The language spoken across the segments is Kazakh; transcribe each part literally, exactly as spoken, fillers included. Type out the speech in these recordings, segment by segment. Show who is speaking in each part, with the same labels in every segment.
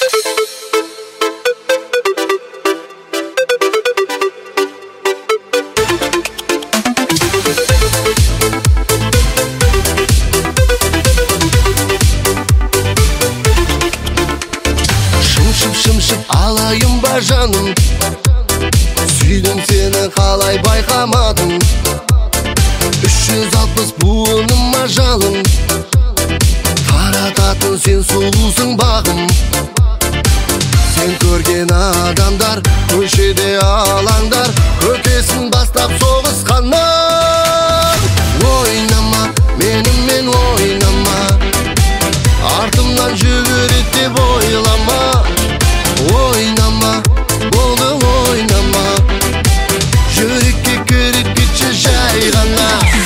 Speaker 1: Алайын ба жаным, сүйдім сені қалай байқамадым. Үш жүз алпыс буыным ажалым, тарататын сен сұлусың бағым. Сен көрген адамдар, көшеде алаңдар, көтесін бастап соғысқаннан. Ойнама, менімен ойнама, артымнан жүгіреді деп ойлама. Ойнама, болды ойнама, жүрекке кіріп кетші жай ғана.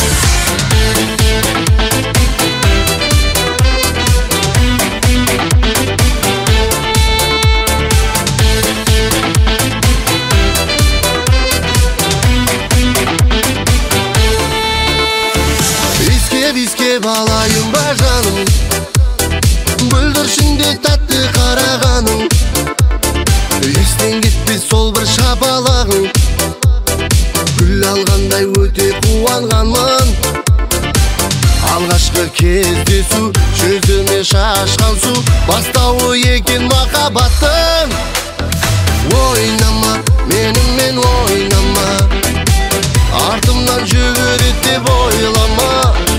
Speaker 1: Иіскеп-иіскеп алайын ба жаным, бүлдіршінде тәтті қарағаның. Естен кетпес сол бір шапалағың, гүл алғандай өте қуанғанмын. Алғашқы кездесу, жүзіме шашқан су, бастауы екен махаббаттың. Ойнама, менімен ойнама, артымнан жүгіреді деп ойлама.